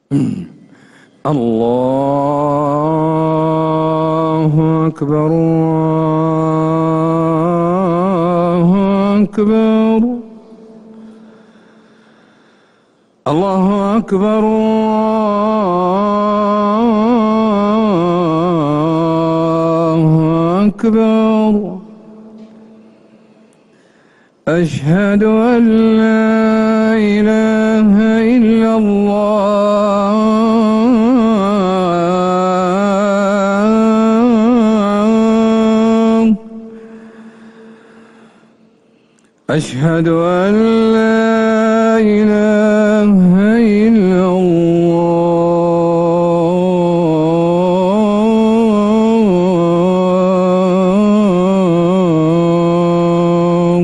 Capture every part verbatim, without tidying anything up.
الله أكبر الله أكبر الله أكبر الله أكبر. أشهد أن لا إله إلا الله. أشهد أن لا إله إلا الله.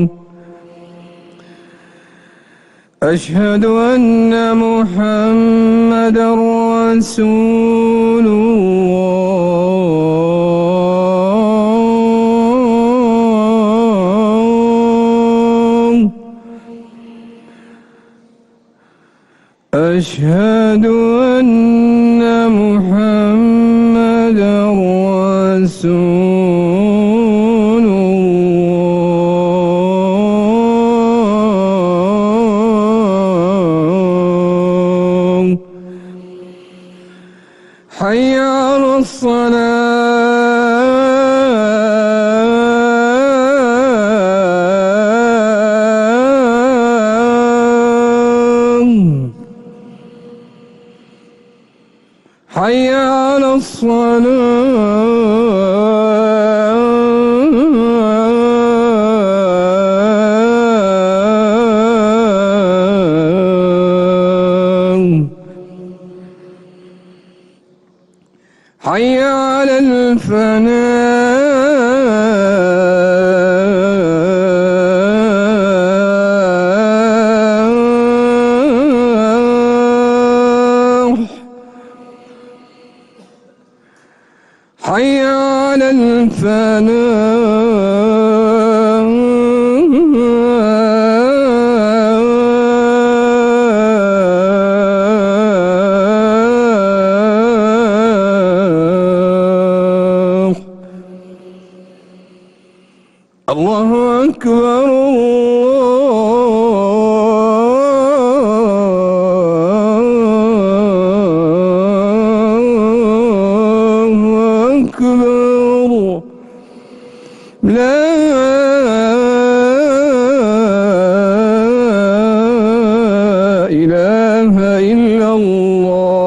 أشهد أن محمدًا رسول الله. أشهد أن محمدًا رسول الله. حي على الصلاة. حي على الصلاة. حي على الفلاح. حي على الفلاح. الله أكبر الله أكبر. لا إله إلا الله.